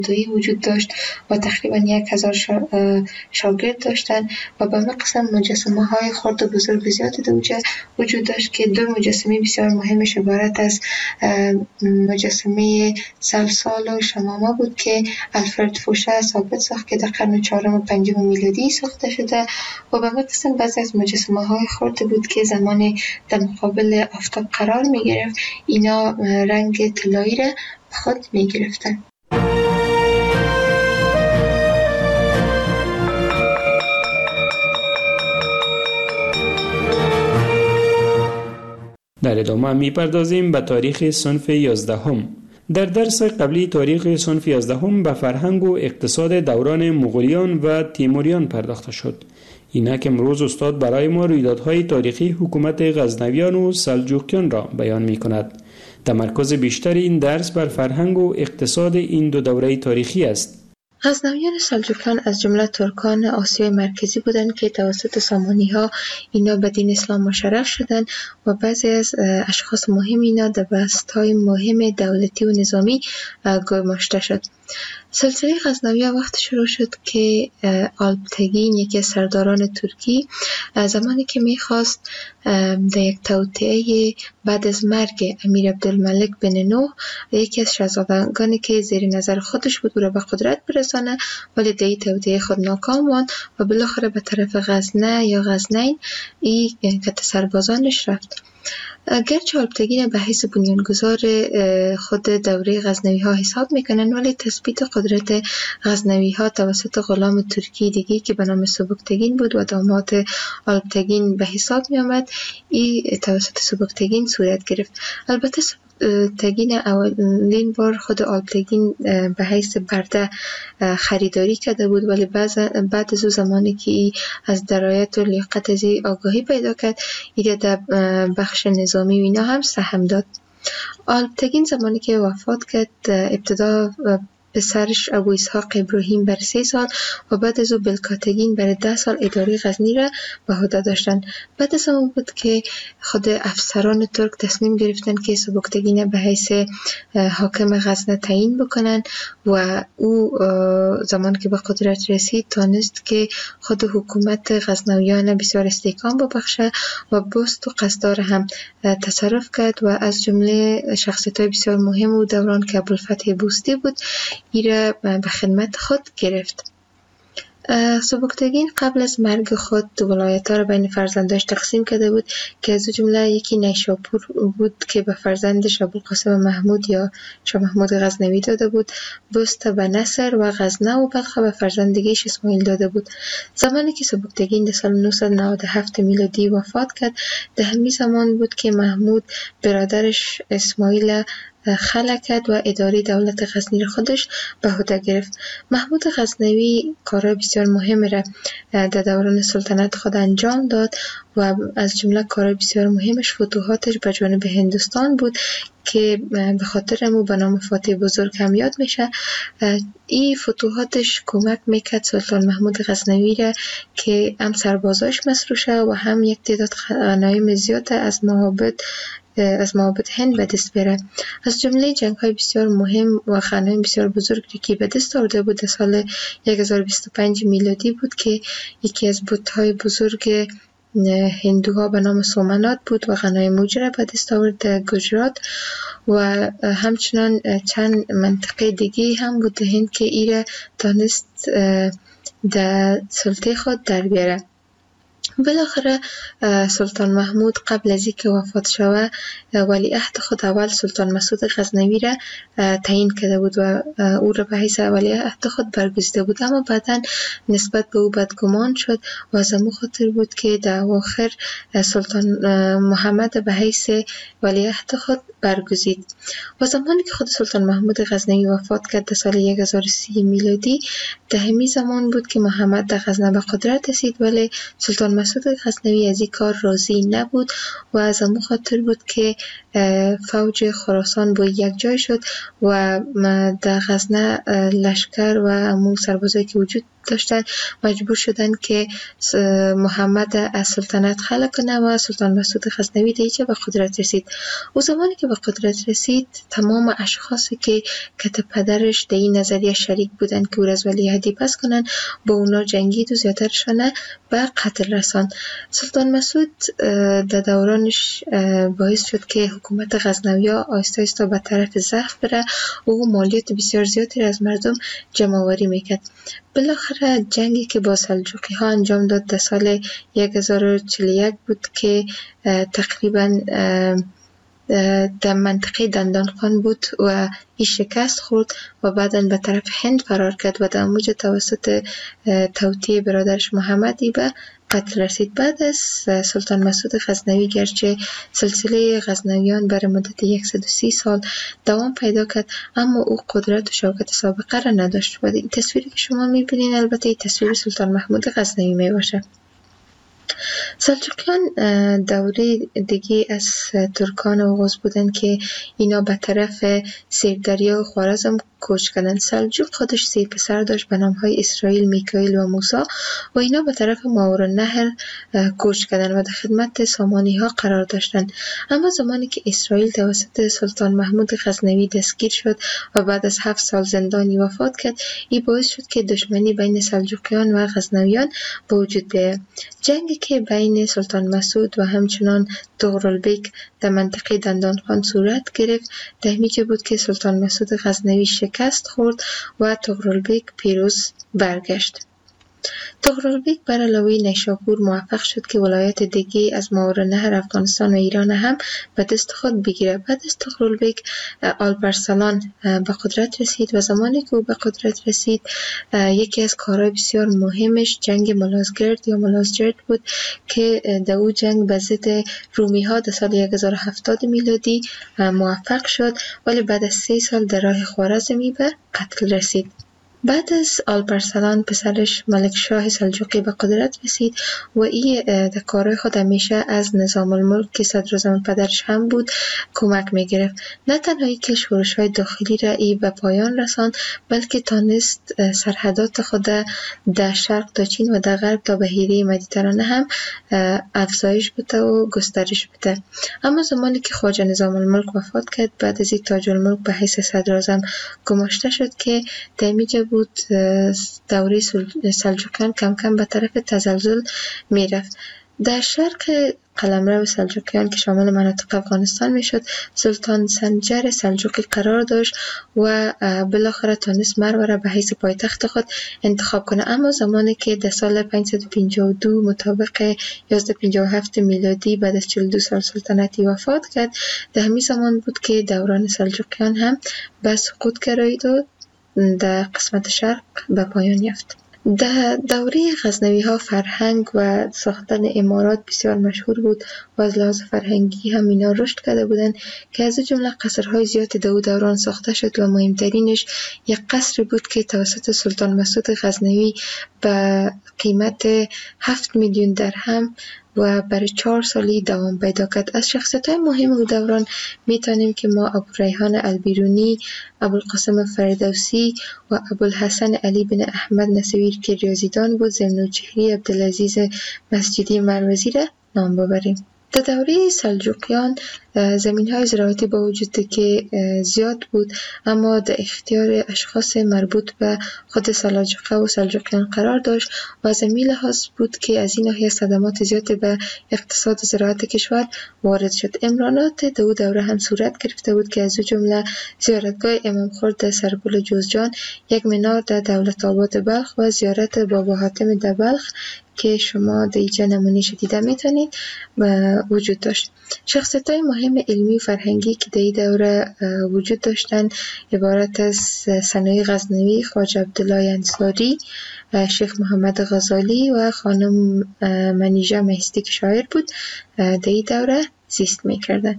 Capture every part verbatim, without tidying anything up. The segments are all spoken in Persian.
دوی وجود داشت و تقریبا یک هزار شاگرد داشتن و به همه قسم مجسمه های خرد و بزرگ زیاد دوجه وجود داشت که دو مجسمه بسیار مهمش عبارت از مجسمه سلسال و شمامه بود که الفرد فوشه ثابت ساخت که در قرن چهارم و پنجم میلادی ساخته شده و به همه قسم بعضی از مجسمه های خرد بود که زمان در مقابل آفتاب قرار می گرفت اینا رنگ طلایی را به خود می گرفتن. در ادامه می پردازیم به تاریخ صنف یازدهم. در درس قبلی تاریخ صنف یازدهم به فرهنگ و اقتصاد دوران مغولیان و تیموریان پرداخته شد. اینک امروز استاد برای ما رویدادهای تاریخی حکومت غزنویان و سلجوقیان را بیان می کند. تمرکز بیشتر این درس بر فرهنگ و اقتصاد این دو دوره تاریخی است. غزنویان سلجوقیان از جمله ترکان آسیای مرکزی بودند که توسط سامانی ها اینا به دین اسلام مشرف شدند و بعضی از اشخاص مهم اینا در بست های مهم دولتی و نظامی گماشته شد. سلسله غزنویان وقت شروع شد که آلپتگین یکی از سرداران ترکی زمانی که میخواست در یک توطئه بعد از مرگ امیر عبدالملک بن نوح یکی از شاهزادگانی که زیر نظر خودش بود او را به قدرت برسانه، ولی در این توطئه خود ناکام ماند و بالاخره به طرف غزنه یا غزنین این کت سربازانش رفت. گرچه آلپتگین به حیث بنیانگذار خود دوره غزنوی ها حساب میکنن، ولی تثبیت قدرت غزنوی ها توسط غلام ترکی دیگی که به نام سبکتگین بود و داماد آلپتگین به حساب می آمد، این توسط سبکتگین صورت گرفت. البته تگین اولین بار خود آلپتگین به حیث برده خریداری کرده بود، ولی بعد از او زمانی که از درایت و لیاقت از آگاهی پیدا کرد ایده در بخش نظامی و اینا هم سهم داد. آلپتگین زمانی که وفات کرد ابتدا پسرش ابو اسحاق ابراهیم بر سه سال و بعد از او بلکاتگین بر ده سال اداره غزنی را به عهده داشتند. بعد از اون بود که خود افسران ترک تصمیم گرفتن که سبکتگین به حیث حاکم غزنه تعیین بکنن و او زمان که به قدرت رسید تانست که خود حکومت غزنویان بسیار استحکام ببخشه و بست و قصدار هم تصرف کرد و از جمله شخصیت‌های بسیار مهم و دوران که ابوالفتح بوستی بود ایره به خدمت خود گرفت. سبکتگین قبل از مرگ خود ولایت‌ها را بین فرزنداش تقسیم کرده بود که از جمله یکی نیشاپور بود که به فرزندش ابوالقاسم محمود یا شاه محمود غزنوی داده بود، بست به نصر و غزنه و بلخ به فرزندگیش اسماعیل داده بود. زمانی که سبکتگین در سال نهصد و نود و هفت میلادی وفات کرد، در همین زمان بود که محمود برادرش اسماعیل خلع کرد و اداره دولت غزنی را خودش به عهده گرفت. محمود غزنوی کارهای بسیار مهم را در دوران سلطنت خود انجام داد و از جمله کارهای بسیار مهمش فتوحاتش به جانب هندوستان بود که به خاطر امو به نام فاتح بزرگ هم یاد میشه. این فتوحاتش کمک میکرد سلطان محمود غزنوی را که هم سربازاش مسروع شه و هم یک تعداد غنایم زیاد از معابد از معابد هند به دست بره. از جمله جنگ های بسیار مهم و غنایم بسیار بزرگی که به دست آورده بود در سال هزار و بیست و پنج میلادی بود که یکی از بت‌های بزرگ هندوها به نام سومنات بود و غنایم موجه را به دست آورد در گجرات و همچنان چند منطقه دیگه هم بود در هند که ایره دانست در سلطه خود در بیاره. بالاخره سلطان محمود قبل از اینکه وفات شوه ولیعهد خود اول سلطان مسعود غزنوی را تعیین کرده بود و او را به حیث ولیعهد خود برگزیده بود، اما بعدا نسبت به او بدگمان شد و از همون خاطر بود که در اواخر سلطان محمد به حیث ولیعهد خود برگزید. و زمانی که خود سلطان محمود غزنوی وفات کرد در سال هزار و سی میلادی، در همین زمان بود که محمد در غزنه به قدرت رسید، ولی سلطان مسعود غزنوی از این کار راضی نبود و از همون خاطر بود که فوج خراسان با یک جای شد و در غزنه لشکر و همون سربازایی که وجود داشتن، مجبور شدن که محمد از سلطنت خلع کنه و سلطان مسعود غزنوی دیگه به قدرت رسید. او زمانی که به قدرت رسید تمام اشخاصی که کت پدرش در این نظریه شریک بودن که او را از ولیعهدی پس کنن با اونا جنگید و زیادترشان به قتل رساند. سلطان مسعود در دورانش باعث شد که حکومت غزنوی‌ها آهسته آهسته به طرف ضعف بره. او مالیات بسیار زیادی از مردم جمع آوری میکرد. بالاخره جنگی که با سلجوقی ها انجام داد در سال هزار و چهل و یک بود که تقریبا در منطقه دندانقان بود و این شکست خورد و بعداً به طرف هند فرار کرد و در موج توسط توطئه برادرش محمدی به قتل رسید. بعد از سلطان مسعود غزنوی گرچه سلسله غزنویان بر مدت صد و سی سال دوام پیدا کرد، اما او قدرت و شوکت سابقه را نداشت و این تصویری که شما میبینین البته این تصویر سلطان محمود غزنوی میباشه. سلجوقیان دوره دیگه از ترکان اوغوز بودن که اینا به طرف سیردریا و خوارزم کوچ کردن. سلجوق خودش سه پسر داشت به نام های اسرائیل، میکائیل و موسی و اینا به طرف ماوراءالنهر کوچ کردن و در خدمت سامانی ها قرار داشتن. اما زمانی که اسرائیل توسط سلطان محمود غزنوی دستگیر شد و بعد از هفت سال زندانی وفات کرد، این باعث شد که دشمنی بین سلجوقیان و غزنویان به وجود بیاید. جنگی که بین سلطان مسعود و همچنان طغرلبیک در منطقه دندانقان صورت گرفت، در میجه بود که سلطان مسعود غزنوی شکست خورد و طغرلبیک پیروز برگشت. طغرلبیک بر علاوه نیشاپور موفق شد که ولایت دیگه از ماوراءالنهر افغانستان و ایران هم به دست خود بگیره. بعد از طغرلبیک آلپارسلان به قدرت رسید و زمانی که او به قدرت رسید یکی از کارهای بسیار مهمش جنگ ملازگرد یا ملازجرد بود که در او جنگ به ضد رومی ها در سال هزار و هفتاد میلادی موفق شد، ولی بعد از سه سال در راه خوارزمی به قتل رسید. بعد از آلپارسلان پسرش ملک شاه سلجوقی به قدرت رسید و این در کارهای خود همیشه از نظام الملک که صدراعظم پدرش هم بود کمک میگرفت. نه تنها اینکه شورش‌های داخلی را ای به پایان رساند، بلکه تانست سرحدات خود در شرق تا چین و در غرب تا بحیره مدیترانه هم افزایش بده و گسترش بده. اما زمانی که خواجه نظام الملک وفات کرد، بعد از این تاج الملک به حیث صدراعظم گماشته شد که در میجه بود دوره سلجوقیان کم کم به طرف تزلزل می رفت. در شرق قلمرو سلجوقیان که شامل مناطق افغانستان می شد، سلطان سنجر سلجوقی قرار داشت و بالاخره تانست مرو را به حیث پایتخت خود انتخاب کنه. اما زمانی که در سال پانصد و پنجاه و دو مطابق هزار و سیصد و پنجاه و هفت میلادی بعد از چهل و دو سال سلطنتی وفات کرد، در همین زمان بود که دوران سلجوقیان هم به سقوط گرایید و در قسمت شرق به پایان یافت. در دوره غزنوی ها فرهنگ و ساختن امارات بسیار مشهور بود و از لحاظ فرهنگی هم اینا رشد کرده بودند که از جمله قصرهای زیاد در دوران ساخته شد و مهمترینش یک قصر بود که توسط سلطان مسعود غزنوی به قیمت هفت میلیون درهم و برای چهار سالی دوام پیدا کرد. از شخصیت‌های مهم او دوران میتونیم که ما ابوریحان البیرونی، ابوالقاسم فردوسی و ابوالحسن علی بن احمد نصیر که ریاضیدان بود، ضمن‌الجوهری عبدالعزیز مسجدی مروزی را نام ببریم. در دوره سلجوقیان زمین‌های زراعتی با وجود که زیاد بود، اما در اختیار اشخاص مربوط به خود سلاجقه و سلجوقیان قرار داشت و از این لحاظ بود که از این ناحیه صدمات زیادی به اقتصاد و زراعت کشور وارد شد. امرانات در او دوره هم صورت گرفته بود که از او جمله زیارتگاه امام خورد در سرپل جوزجان، یک منار در دولت آباد بلخ و زیارت بابا حاتم در بلخ که شما در اینجا نمونه‌اش دیده میتونید وجود داشت. شخصیت‌های مهم علمی و فرهنگی که در این دوره وجود داشتن عبارت از ثنایی غزنوی، خواجه عبدالله انصاری، شیخ محمد غزالی و خانم منیژه مهستی که شاعر بود در این دوره زیست میکردن.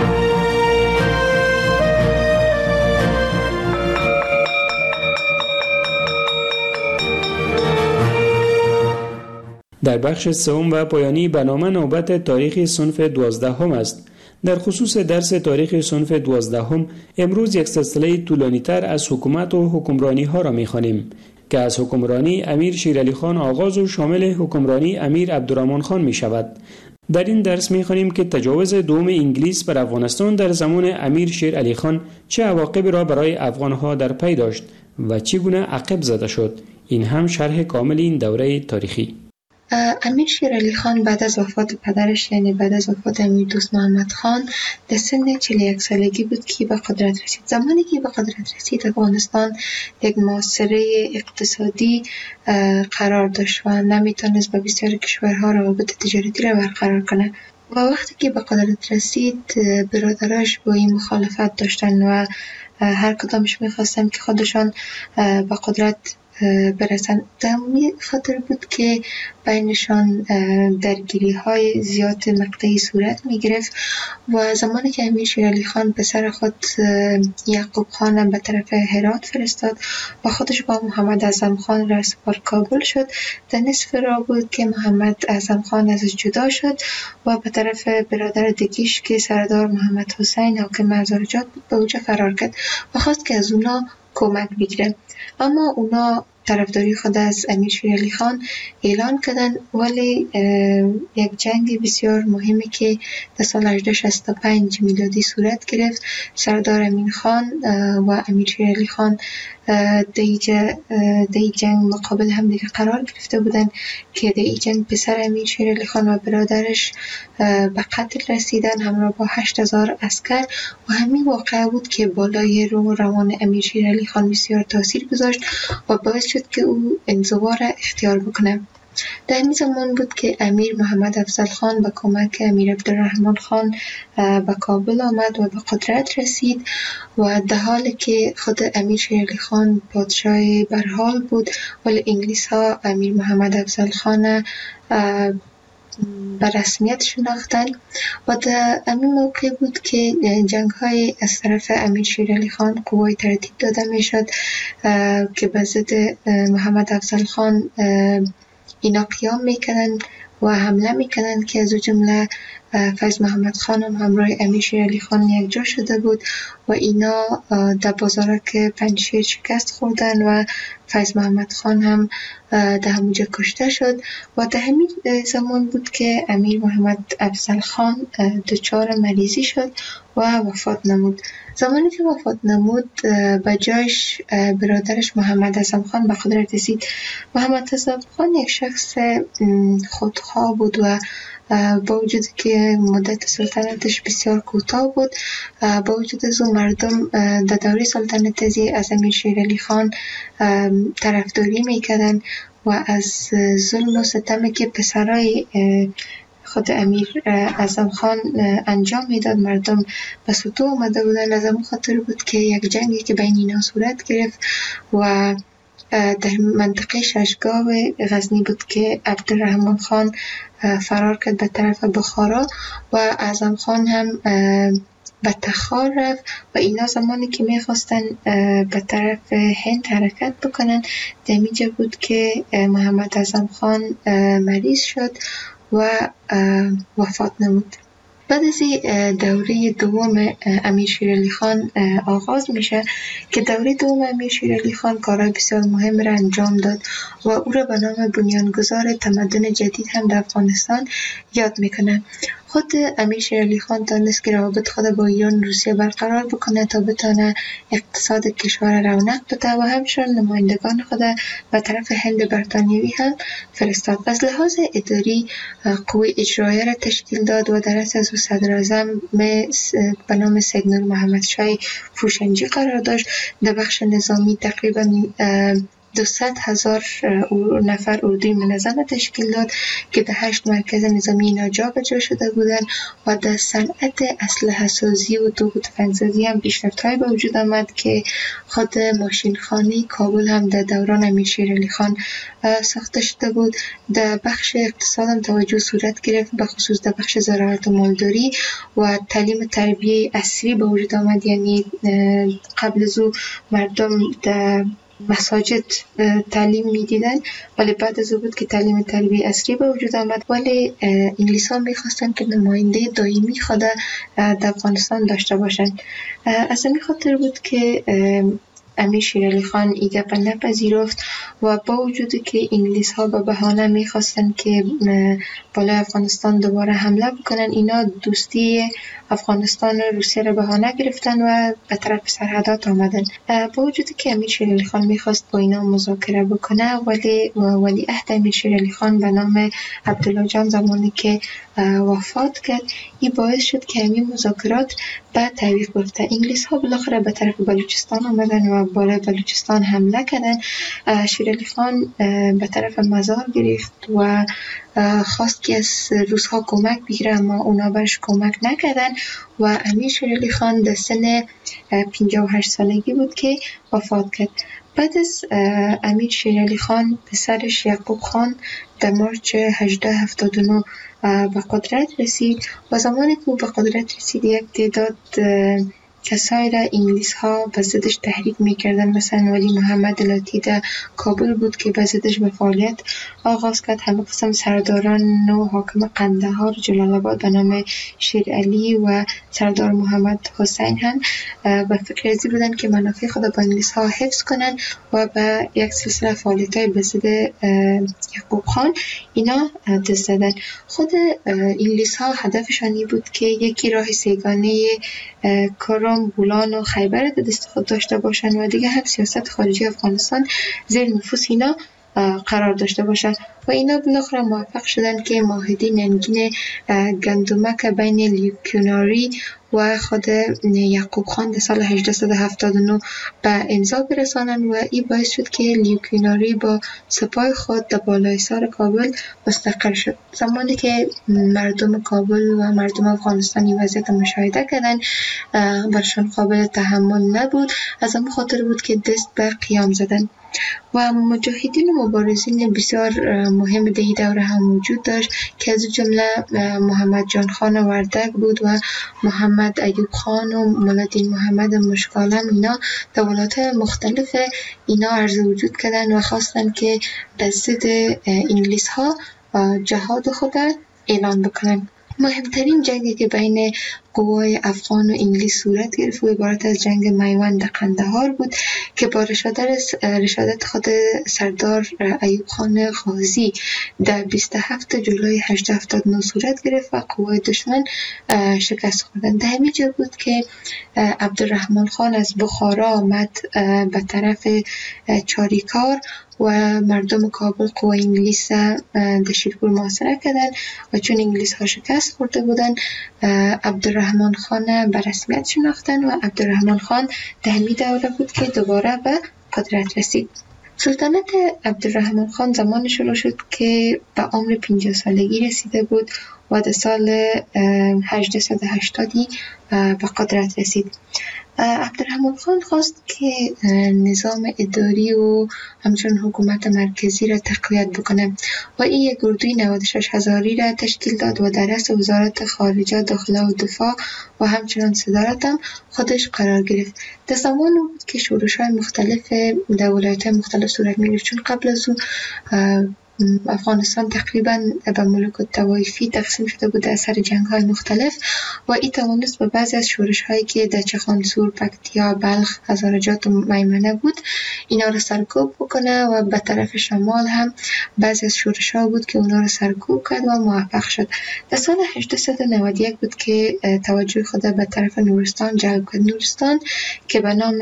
در بخش سوم و پایانی برنامه نوبت تاریخ صنف دوازدهم است. در خصوص درس تاریخ صنف دوازدهم امروز یک سلسله طولانی‌تر از حکومت و حکمرانی ها را می‌خوانیم که از حکمرانی امیر شیر علی خان آغاز و شامل حکمرانی امیر عبدالرحمن خان می شود. در این درس می خوانیم که تجاوز دوم انگلیس بر افغانستان در زمان امیر شیر علی خان چه عواقبی را برای افغانها در پی داشت و چگونه عقب زده شد. این هم شرح کامل این دوره تاریخی. امیر شیر علی خان بعد از وفات پدرش، یعنی بعد از وفات امیر دوست محمد خان، در سن چهل و یک سالگی بود که به قدرت رسید. زمانی که به قدرت رسید، افغانستان یک معاصره اقتصادی قرار داشت و نمیتونست با بسیار کشورها روابط تجارتی را برقرار کنه. و وقتی که به قدرت رسید، برادراش با این مخالفت داشتن و هر کدامش میخواستن که خودشان به قدرت برسن. در خاطر بود که بینشان درگیری های زیاد مقطعی صورت می گرفت و زمانی که امیر شیر علی خان پسر خود یعقوب خان به طرف هرات فرستاد و خودش با محمد اعظم خان را سپار کابل شد، در نصف راه بود که محمد اعظم خان ازش جدا شد و به طرف برادر دیگیش که سردار محمد حسین حاکم مزارجات بود به اوجه فرار کرد و خواست که از اونا کمک بگیره. اما اونا طرفداری خود از امیر شیر علی خان اعلان کردن، ولی یک جنگ بسیار مهمی که در سال هزار و شصت و پنج میلادی صورت گرفت، سردار امین خان و امیر شیر علی خان در این جنگ مقابل هم دیگه قرار گرفته بودن که در این جنگ پسر امیر شیر علی خان و برادرش به قتل رسیدن همراه با هشت هزار عسکر و همین واقعه بود که بالای رو روان امیر شیر علی خان بسیار تاثیر گذاشت و باعث شد که او انزوا را اختیار بکنه. در این زمان بود که امیر محمد افضل خان با کمک امیر عبدالرحمن خان به کابل آمد و به قدرت رسید و در حالی که خود امیر شیر علی خان پادشاه برحال بود، ولی انگلیس ها امیر محمد افضل خان به رسمیت شناختن و در همین موقع بود که جنگ های از طرف امیر شیر علی خان قوای ترتیب داده می شد که به ضد محمد افضل خان اینا قیام میکنن و حمله میکنن که از او جمله فیض محمد خان هم همراه امیر شیر علی خان یک جا شده بود و اینا در بازارک پنجشیر شکست خوردن و فیض محمد خان هم در همونجا کشته شد و در همین زمان بود که امیر محمد افضل خان دچار مریضی شد و وفات نمود. زمانی که وفات نمود به جایش برادرش محمد اعظم خان به قدرت رسید. محمد اعظم خان یک شخص خودخواه بود و با وجود که مدت سلطنتش بسیار کوتاه بود، با وجود از اون مردم در دوره سلطنت از امیر شیر علی خان طرفداری میکردن و از ظلم و ستمی که پسرای خود امیر اعظم خان انجام میداد مردم به سطوح آمده بودن. از همون خاطر بود که یک جنگی که بین اینا صورت گرفت و در منطقه ششگاه غزنی بود که عبدالرحمن خان فرار کرد به طرف بخارا و اعظم خان هم به تخار رفت و اینا زمانی که میخواستن به طرف هند حرکت بکنن، در اینجا بود که محمد اعظم خان مریض شد و وفات نمود. بعد از دوره دوم امیر شیر علی خان آغاز میشه که دوره دوم امیر شیر علی خان کارهای بسیار مهم را انجام داد و او را به نام بنیانگذار تمدن جدید هم در افغانستان یاد میکنه. خود امیر شیر علی خان دانست که روابط خود با ایران و روسیه برقرار بکنه تا بتونه اقتصاد کشور رونق بده و همچنین نمایندگان خود به طرف هند برطانیوی هم فرستاد. از لحاظ اداری قوه اجرایه را تشکیل داد و در رأس از صدراعظم به نام سید نور محمد شاه فروشنجی قرار داشت. در بخش نظامی تقریبا دویست هزار نفر اردوی منظم تشکیل داد که در هشت مرکز نظامی اینا جا به جا شده بودند و در صنعت اسلحه سازی و توپ و تفنگ‌سازی هم پیشرفت‌های به وجود آمد که خود ماشینخانه کابل هم در دوران امیر شیر علی خان ساخته شده بود. در بخش اقتصاد هم توجه صورت گرفت، به خصوص در بخش زراعت و مالداری و تعلیم تربیه عصری به وجود آمد. یعنی قبل از او مردم در مساجد تعلیم میدیدن، ولی بعد از او بود که تعلیم تربیه عصری به وجود آمد. ولی انگلیس ها میخواستن که نماینده دائمی خود در افغانستان داشته باشند. از همین خاطر بود که امیر شیرعلی خان ایگه پا نپذیرفت و با وجودی که انگلیس ها به بهانه میخواستن که بالای افغانستان دوباره حمله بکنن، اینا دوستی افغانستان و روسیه را بهانه گرفتن و به طرف سرحدات آمدن. با وجودی که امیر شیرعلی خان میخواست با اینا مذاکره بکنه، ولی ولی عهد امیر شیرعلی خان به نام عبدالله جان زمانی که وفات کرد، این باعث شد که همین مذاکرات به تعویق بیفته. انگلیس ها بالاخره به طرف بلوچستان آمدن و بالای بلوچستان حمله کردن. شیرعلی خان به طرف مزار گرفت و خواست که از روس ها کمک بگیره، اما اونا برش کمک نکردن و امیر شیرعلی خان در سن پنجاه و هشت سالگی بود که وفات کرد. بعد از امیر شیرعلی خان پسرش یعقوب خان در مارچ هزار و هشتصد و هفتاد و نه به قدرت رسید و زمانی که او به قدرت رسید یک تعداد کسایی را انگلیس ها به ضدش تحریک میکردن. مثلا ولی محمد لاتی در کابل بود که به ضدش به فعالیت آغاز کرد. همه قسم سرداران و حاکم قندهار، جلال آباد به نام شیرعلی و سردار محمد حسین هم به فکر ازی بودن که منافع خود با انگلیس ها حفظ کنن و به یک سلسله فعالیت های به ضد یعقوب خان اینا دست زدن. خود انگلیس ها هدفشان این بود که یکی راه سیگانه کارم، بولان و خیبر در دست خود داشته باشن و دیگه هم سیاست خارجی افغانستان زیر نفوذ اینا قرار داشته باشن و اینا بالاخره موفق شدن که معاهده ننگین گندمک بین لیوکیناری و خود یعقوب خان در سال هزار و هشتصد و هفتاد و نه به امضا برسانن و این باعث شد که لیوکیناری با سپاه خود در بالای سر کابل مستقر شد. زمانی که مردم کابل و مردم افغانستان این وضعیت مشاهده کردن، برشان قابل تحمل نبود. از همون خاطر بود که دست به قیام زدن و مجاهدین و مبارزین بسیار مهم در این دوره هم وجود داشت که از جمله محمد جان خان وردک بود و محمد ایوب خان و مولادین محمد مشکالم. اینا در ولایات مختلف اینا عرض وجود کردن و خواستن که به ضد انگلیس ها جهاد خود اعلان بکنن. مهمترین جنگی که بین قوای افغان و انگلیس صورت گرفت و عبارت از جنگ میوند قندهار بود که با رشادت خود سردار ایوب خان غازی در بیست و هفتم جولای هزار و هشتصد و هفتاد و نه صورت گرفت و قوای دشمن شکست خوردند. در همین جا بود که عبدالرحمن خان از بخارا آمد به طرف چاریکار و مردم کابل قوای انگلیس در شیرپور محاصره کردند و چون انگلیس ها شکست خورده بودند، عبدالرحمن خان به رسمیت شناختن و عبدالرحمن خان در همین دوره بود که دوباره به قدرت رسید. سلطنت عبدالرحمن خان زمان شروع شد که به عمر پنجاه سالگی رسیده بود و در سال هزار و سیصد و هشتاد به قدرت رسید. عبدالرحمن خان خواست که نظام اداری و همچنین حکومت مرکزی را تقویت بکنه و این یک گروه نود و شش هزاری را تشکیل داد و در رأس وزارت خارجه، داخله و دفاع و همچنین صدارت هم خودش قرار گرفت. در زمان بود که شورش‌های مختلف در ولایت‌های مختلف صورت می‌گرفت، چون قبل از او افغانستان تقریبا به ملوک الطوایفی تقسیم شده بود در اثر جنگ‌های مختلف و این توانست به بعضی از شورش‌هایی که در چخانسور، پکتیا، بلخ، هزارجات و میمنه بود اینا را سرکوب بکنه و به طرف شمال هم بعضی از شورش‌ها بود که اونا را سرکوب کرد و موفق شد. در سال هزار و سیصد و نود و یک بود که توجه خود به طرف نورستان جلب کرد. نورستان که به نام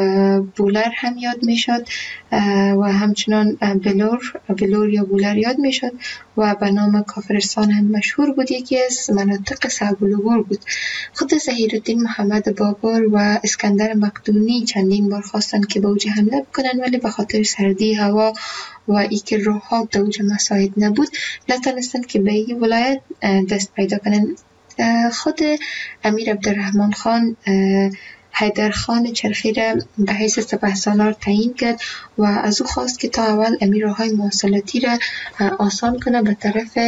بولر هم یاد میشد و همچنان بلور بلور یا بولر یاد میشد و به نام کافرستان هم مشهور بود. یکی از مناطق صعب العبور بود. خود ظهیرالدین محمد بابر و اسکندر مقدونی چندین بار خواستن که به اوج حمله بکنن، ولی به خاطر سردی هوا و ای که راه‌ها در اوج مساعد نبود نتونستن که به این ولایت دست پیدا کنن. خود امیر عبدالرحمن خان حیدر خان چرخی را به حیث سپهسالار تعیین کرد و از او خواست که تا اول امیرهای مواصلاتی را آسان کنه به طرف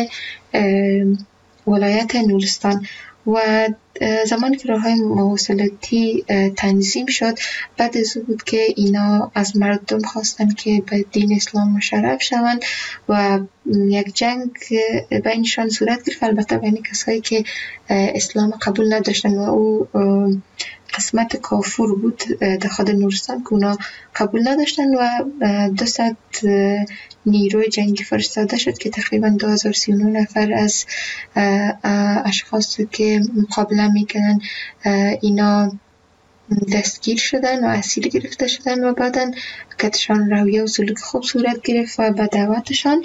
ولایت نورستان و زمانی که راه‌های مواصلاتی تنظیم شد، بعد از او بود که اینا از مردم خواستن که به دین اسلام مشرف شوند و یک جنگ بینشان صورت گرفت، البته بین کسایی که اسلام قبول نداشتن و او قسمت کافور بود در خود نورستان که اونا قبول نداشتن و دو صد نیروی جنگی فرستاده شد که تقریبا دو هزار و سی و نه نفر از اشخاصی که مقابله میکنن اینا دستگیر شدن و اسیر گرفته شدن و بعدن کتشان رویه و سلوک خوب صورت گرفت و به دعوتشان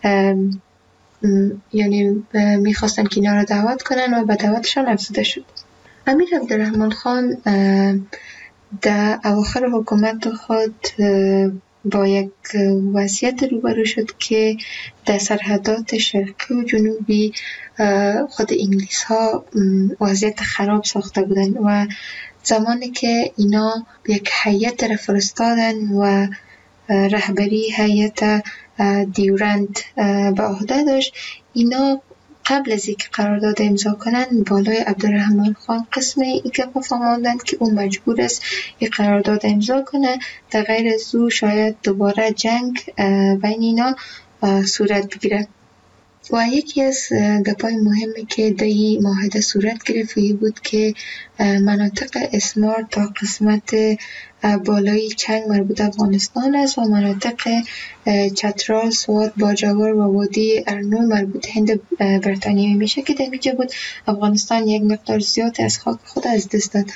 یعنی میخواستن که اینا را دعوت کنن و به دعوتشان افزوده شد. امیر عبدالرحمن خان در اواخر حکومت خود با یک وضعیت روبرو شد که در سرحدات شرقی و جنوبی خود انگلیس ها وضعیت خراب ساخته بودن و زمانی که اینا یک هیئت را فرستادن و رهبری هیئت دیورند به عهده داشت، اینا قبل از اینکه قرارداد امضا کنن بالای عبدالرحمن خان قسم این گپ فهماندند که اون مجبور است این قرارداد امضا کنه، در غیر از او شاید دوباره جنگ بین اینا صورت بگیره. و یکی از گپای مهمی که در این معاهده صورت گرفت بود که مناطق اسمار تا قسمت بالای چنگ مربوط افغانستان است و مناطق چترال، سوات، باجوار و وادی ارنو مربوط هند بریتانیایی میشه که در اینجا بود افغانستان یک مقدار زیاد از خاک خود از دست داد.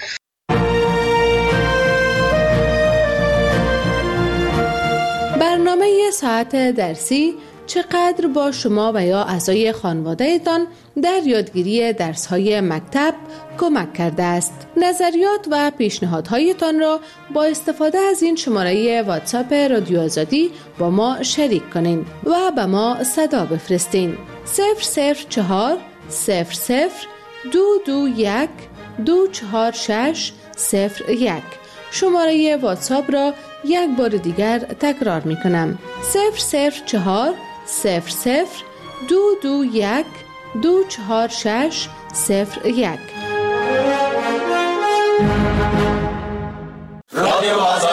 برنامه ساعت درسی چقدر با شما و یا اعضای خانواده‌تان در یادگیری درس‌های مکتب کمک کرده است؟ نظریات و پیشنهادهایتان را با استفاده از این شماره واتساپ رادیو آزادی با ما شریک کنین و به ما صدا بفرستین. صفر صفر چهار صفر صفر دو دو یک دو چهار شش صفر یک. شماره واتساپ را یک بار دیگر تکرار می کنم. صفر صفر چهار صفر صفر دو دو یک دو چهار شش صفر یک. رادیو